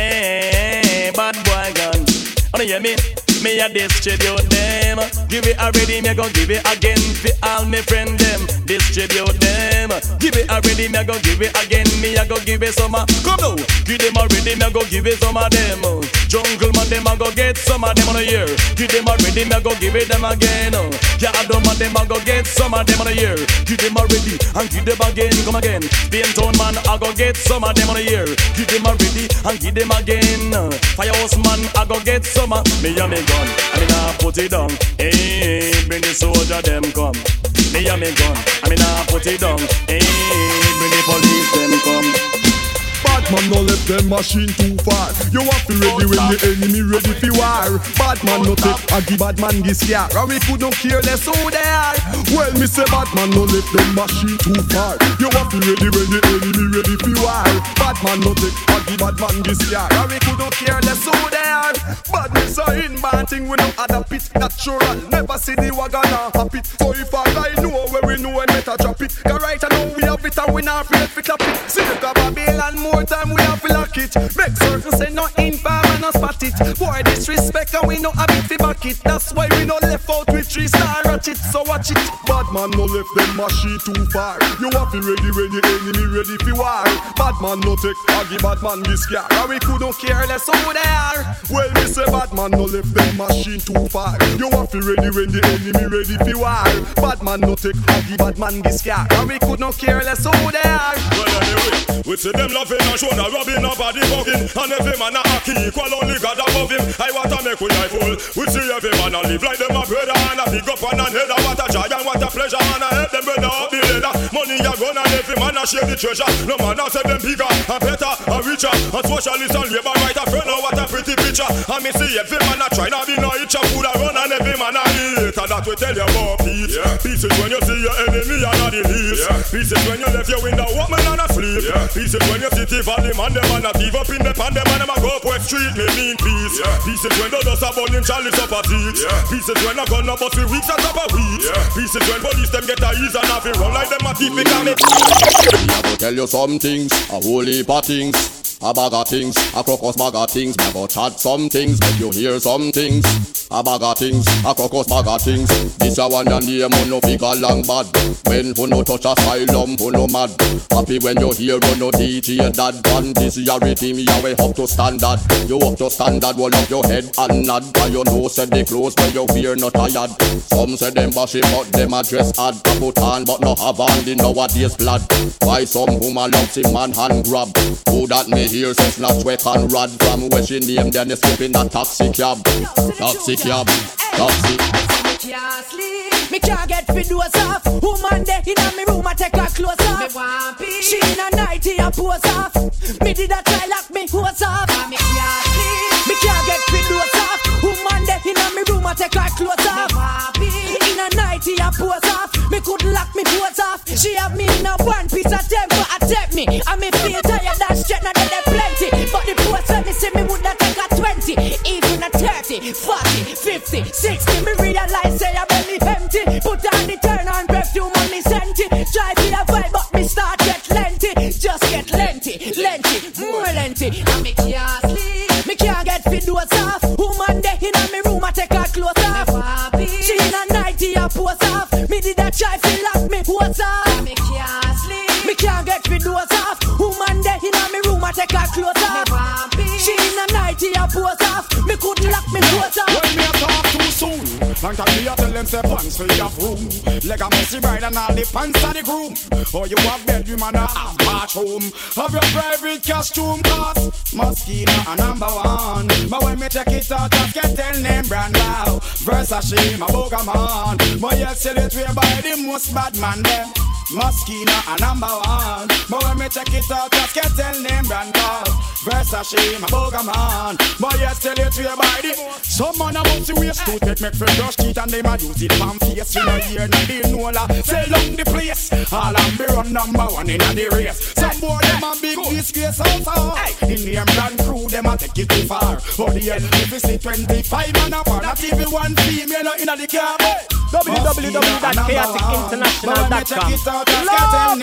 Hey, bad boy gun. Wanna hear me? Me a distribute them. Give it already, me a go give it again. For all me friend them, distribute them. Give it already, me a go give it again. Me a go give it some. Come now, give them already, me a go give it some of them. Jungle man, them a go get some of them on a year. Give them already, me a go give it them again. Yeah, I don't man, them a go get some of them on a year. Give them already and give them again. Come again, Spain town man, I go get some of them on a year. Give them already and give them again. Firehouse man, I go get some of me and me gun. I mean I put it down. Hey, bring the soldier them come. Me and me gun. I mean I put it down. Hey, bring the police them come. Batman no left them machine too far. You have to ready when the enemy ready for war. Batman no take a give Batman this year. And we could not care less who they are. Well, me say Batman no left them machine too far. You have to ready when the enemy ready for war. Batman no take a give Batman this year. And we could not care less who they are. Badness are in banting, we no add a pit natural. Never see the wagon or a pit. So if I guy know where we know and better drop it. Cause right now we have it and we not afraid to clap it. See the Babylon more time we have to lock it. Make certain say no infam and no spot it. Boy disrespect and we no have it to back it. That's why we no left out with three star ratchet. So watch it. Badman no left them machine too far. You have to ready when the enemy ready for war. Badman no take a give Batman this car. And we could not care less who they are. Well me say Batman no left them machine too far. You have to ready when the enemy ready for war. Batman no take a give Batman this car. And we could not care less who they are. Well anyway, we see them loving and show na rubbing up body bugging. And every man a hacky equal only God above him. I want to make we life full. We see every man a live like them a brother. And a big up and a head. What a joy and what a pleasure. And a help them brother up the ladder. Money a gun and every man a share the treasure. No man a say them bigger and better and richer. And socialist and labor right a friend. Oh what a pretty picture. And me see every man a try. Now be no itch a food a run. And every man a eat. And that we tell you about peace. Yeah. Peace is when you see your enemy and not the least. Yeah. Peace is when you left your window open and asleep. Yeah. Peace is when you sit the valley man them and a give up in the pan them and them a go up West Street. Me mean peace. Yeah. Peace is when the dust a burn in chalice up a teeth. Yeah. Peace is when a gun a bust with weeks and top a weeds. Yeah. Peace is when police them get a ease and have it run like them a thief because me. I go tell you some things, a whole heap of things. A bag of things, a crocus bag of things. Me go chat some things, make you hear some things. A bag of things, a crocus bag of things. This a one and name on no figure long bad. When who no touch asylum, who no mad. Happy when you hear on no D J that one. This your rhythm, you way up to standard. You up to standard, roll up your head and nod. Cause you know said they close when you fear not tired. Some say them bashing but them a dress hard. Put on but no have on the nowadays blood. Why some woman loves him man hand grab. Who that me hear says not sweat and rod. From where she name then they slip in a taxi cab. Taxi cab, taxi. Me can't sleep, me can't get fit doors off. Woman there inna me room, I take her clothes off. Me want peace. She in a nightie a pose off. Me did a try lock me hose off. Me can't sleep, me can't get fit doors off. Woman there inna me room, I take her clothes off. Me want peace. In a nightie a pose off. Me could lock me hose off. She have me in a one piece of temper attack me. And me feel tired that straight now there plenty. But the post when me see me would not take a twenty, even a thirty, forty, fifty, sixty. Me realize say I belly empty. Put on the turn on perfume on me senti. Try to the vibe but me start get lengthy. Just get lengthy, lengthy, more lengthy. And me can't sleep, me can't get fit doors off. Woman there inna me room I take her clothes off. She in a nightie a pose off. And can me a tell them say pants for your room. Leg a messy bride and all the pants of the groom. Or you have bedroom and a half bathroom. Have your private costume cause Moschino a number one. But when me check it out, just get tell name brand now. Versace, my boga man. But you sell it way by the most bad man them. Moschino a number one. But when me check it out, just get tell name brand now. Versace, my boga man. But you sell it way by the. Some man about to waste to take me for brush teeth and they ma use it from face. You know here now they know la. Sell down the place. All I'm be run number one in the race. Some boy them a big disgrace also. In the brand crew them a take it too far. But the end if you see twenty-five man a bar, not even one female in the car. w w w dot chaotic international dot com.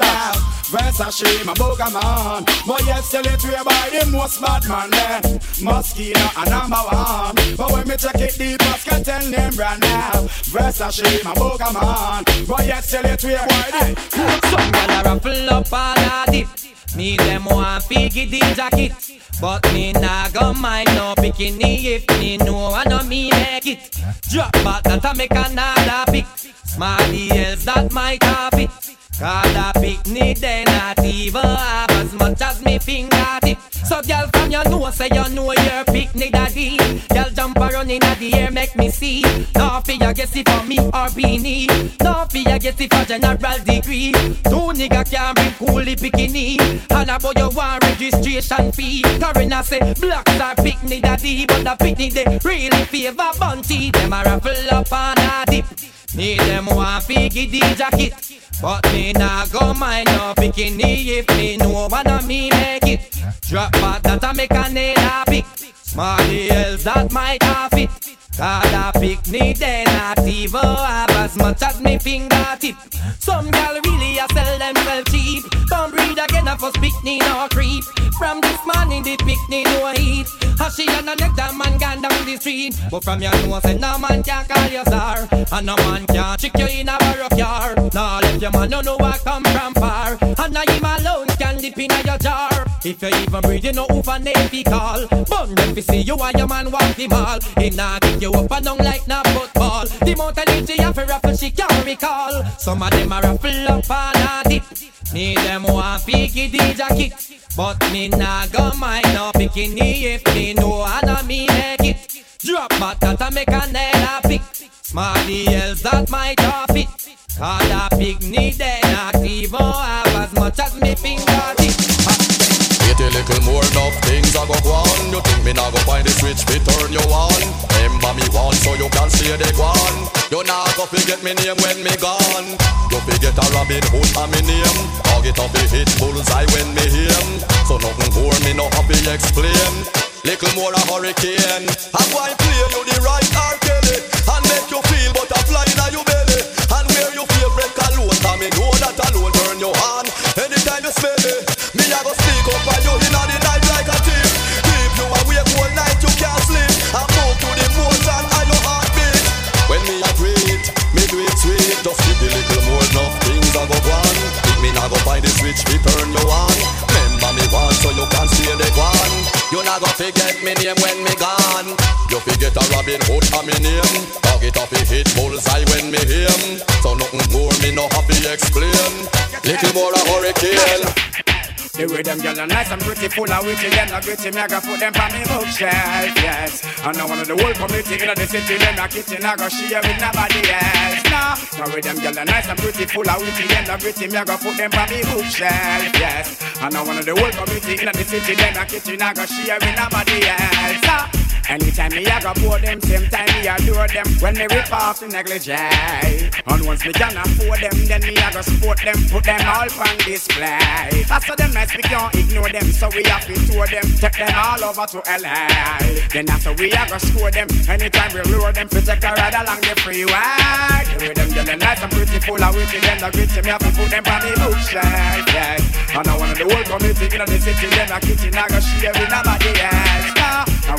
Versace, my boga man. But yes, tell it way by the most bad man then. Moschino a number one. But when me check it deep, I can tell name brand now. Versace, my boga man. But yes, tell it way by the. Some gyal a ruffle up all a dip. Me them want figgy the jacket. But me nah go mind no bikini if me know I know me make it. Drop back that I make another pick. Smarty else that might have it. Cause the picnic they not even have as much as me fingertip. So girl from your nose say you know your picnic daddy. Girl jump around in the air make me see. No fear guess it for me or beanie. No fear guess it for general degree. Two nigga can bring coolie bikini. And about your one registration fee. Karina say blacks are picnic daddy. But the picnic they really favor bunty. Them a raffle up on a dip. Me them want figgy the jacket. But me nah go mind no bikini if me know one of me make it. Drop back that I make a nail a pick. Smarty else that might have it. Cause a picnic they not even have as much as me fingertip. Some gal really a sell themselves cheap. Don't breed again a first picnic no creep. From this morning the picnic no heat. And she and a neck that man gone down the street. But from your nose say no man can call you star. And no man can trick you in a baroque car. Now let your man no know I come from far. And now him alone can dip in your jar. If you even breathe you know who for name be call. But them fi see you and your man walk the mall. He not kick you up and down like na football. The amount of energy you fi raffle she can't recall. Some of them a raffle up and a dip. Me them want figgy the jacket. But me nah go mind no bikini if me know I know me make it. Drop back that I make a nail a pick. Smarty else that might off it. Cause a picnic they not even have as much as me fingertip. Wait a little more, enough things I go on. You think me nah go find the switch fi turn you on? Remember me one so you can see they gone. You nah go forget me name when me gone. You forget a Robin Hood and me name. Target up the hit bullseye when me him. So nothing more me no happy explain. Little more a hurricane. I'm going play you the right R. Kelly and make you feel butterfly in your belly. And wear your favorite cologne, and me know that alone turn you on. Anytime you smell me, me I go sneak up on you in the night like a thief. Keep you awake all night, you can't sleep. I move to the motion and your heartbeat. When me a greet, me do it sweet. Just give a little more, enough things I go on. Think me not go find the switch, we turn you on. Remember me one so you can see the one. You not go forget me name when me gone. You forget a Robin Hood and me name. Target up a hit bullseye when me him. So nothing more me no happy explain. Little more a hurricane. The way them girls are nice and pretty, full of witty, them not gritty, me I go put them on me bookshelf, yes. And now one of the whole community in the city, them not kitchen, I go share with nobody else. Nah, the way them girls are nice and pretty, full of witty, them not gritty, me I go put them on me bookshelf, yes. And now one of the whole community in the city, them not kitchen, I go share with nobody else. Nah. Anytime me I go pour them, same time me adore them. When me rip off the negligee, and once me can afford them, then me I go support them, put them all on display. After them nice we can't ignore them, so we have to tour them, take them all over to L A. Then after we I go score them, anytime we lure them, we take a ride along the freeway. With them girls nice and pretty, full of witty, them the gritty, me have to put them on the bookshelf, yes. And I want the whole community in the city, them a kitchen I go share with nobody else. Now with them girls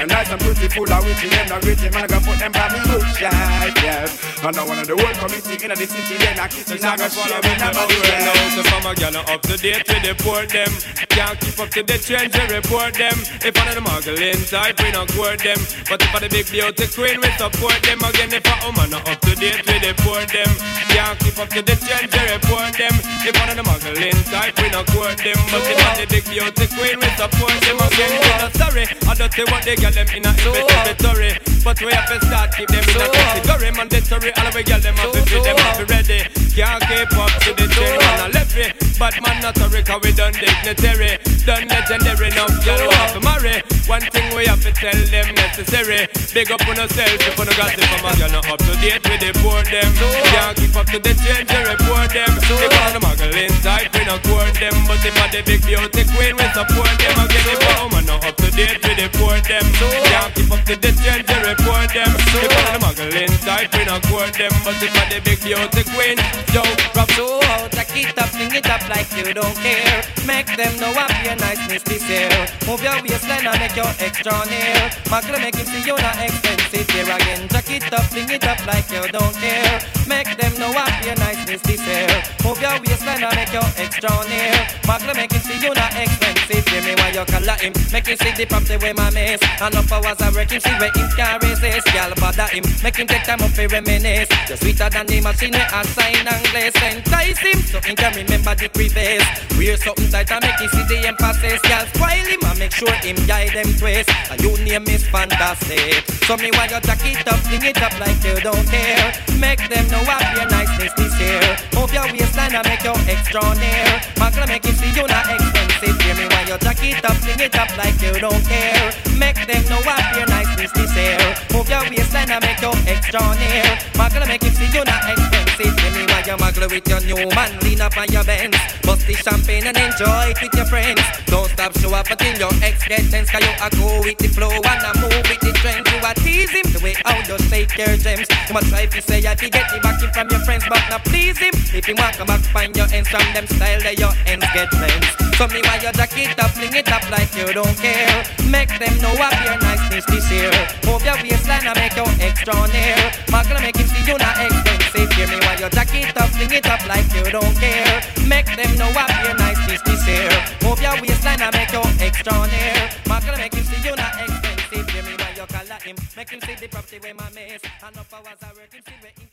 them nice and beautiful and witty, them not gritty, man, I gonna put them by me bookshelf, yes. And I one of the whole committee in the city, then I kiss it, I gonna follow me, nobody else. So from a girl up to date with the port them. Can't keep up to the trends, we report them. If one of the muggling type, we not court them. But if I the big beauty queen, we support them. Again, if a woman not up to date, we deport them. Can't keep up to the trends, we report them. If one of the muggling type, we not court them. But if I the big beauty queen, we support them. Again, we not sorry. I don't say what they get them in a inventory. But we have to start keep them in a category. Mandatory, all of we get them up to them up ready. Can't keep up to the trend, man, I left it. But man, not a Rick, we done dignitary. Done legendary, enough girl who have to marry. One thing we have to tell them necessary. Big up on yourself if you got it from a girl not up to date with the poor them. Can't keep up to the change, you report them. If one of the muggling type, we not court them. But if I the big beauty queen, we support them. Again, if a woman not up to date with the poor them. Can't keep up to the change, you report them. If one of the muggling type, we not court them. But if I the big beauty queen, yo, rub so out, jack it up, fling it up like you don't care. Make them know what your niceness this year. Move your waistline and make your extra near. Magla make him see you not expensive here again. Jack it up, fling it up like you don't care. Make them know what your niceness this year. Move your waistline and make your extra near. Magla make him see you not expensive. Hear me while you color him. Make him see the property where my miss. And up hours I work him, see where him can resist. Y'all bother him, make him take time up to reminisce. Just sweeter than the machine where I sign and glaze. Entice him, so he can remember the crevice. Wear something tight and make him see the emphasis. Y'all spoil him and make sure him guide them twist. And your name is fantastic. So me while you jack it up, fling it up like you don't care. Make them know what your niceness this year. Move your waistline and make your extra near. Magla make him see you not expensive. Hear me while you jack it up, fling it up like you don't care. Make them know what your niceness this year. Move your waistline and make your extra near. Magla make him see you not expensive. Hear me while you magla with your new man, lean up on your Benz. Bust the champagne and enjoy it with your friends. Don't stop, show up until your ex get tense. Cause you a go with the flow and a move with the trend. You a tease him the way how you shake your gems. You must try to say I fi get the backing from your friends, but not please him. If you want come back, find your ends from them style that your ends get friends. So me while you jack it up, fling it up like you don't care. Make them know what your niceness this year. Move your waistline and make your extra near. Magla make him see you not expensive. Hear me while you jack it up, fling it up like you don't care. Make them know what your niceness this year. Move your waistline and make your extra near. Magla make him see you not expensive. Hear me while you color him. Make him see the property where my miss. And up hours I work him see where him